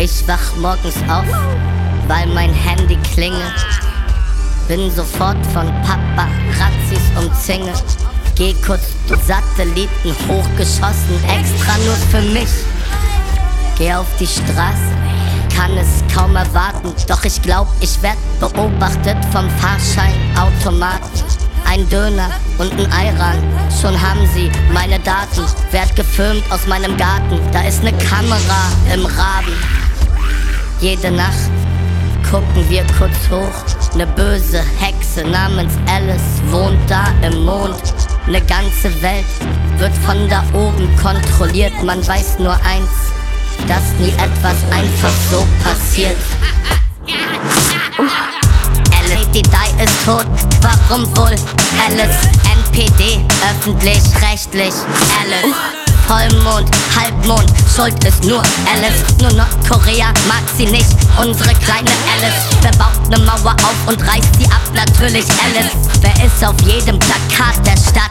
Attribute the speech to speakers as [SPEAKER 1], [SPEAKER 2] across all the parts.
[SPEAKER 1] Ich wach morgens auf, weil mein Handy klingelt. Bin sofort von Paparazzis umzingelt. Geh kurz die Satelliten hochgeschossen, extra nur für mich. Geh auf die Straße, kann es kaum erwarten. Doch ich glaub, ich werd beobachtet vom Fahrscheinautomaten. Ein Döner und ein Ayran, schon haben sie meine Daten. Werd gefilmt aus meinem Garten, da ist ne Kamera im Rahmen. Jede Nacht gucken wir kurz hoch. Ne böse Hexe namens Alice wohnt da im Mond. Ne ganze Welt wird von da oben kontrolliert. Man weiß nur eins, dass nie etwas einfach so passiert. Alice, die Dai ist tot, warum wohl? Alice, NPD, öffentlich-rechtlich, Alice. Vollmond, Halbmond, Schuld ist nur Alice. Nur Nordkorea mag sie nicht, unsere kleine Alice. Wer baut ne Mauer auf und reißt sie ab? Natürlich Alice. Wer ist auf jedem Plakat der Stadt?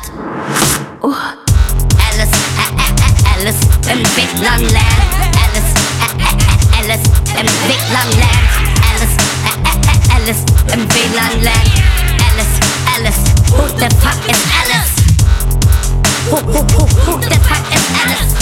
[SPEAKER 1] Alice, Alice im WLAN-Land. Alice, Alice im WLAN-Land. Alice, Alice im WLAN-Land. Alice, Alice, who the fuck is Alice? Who the fuck is Alice?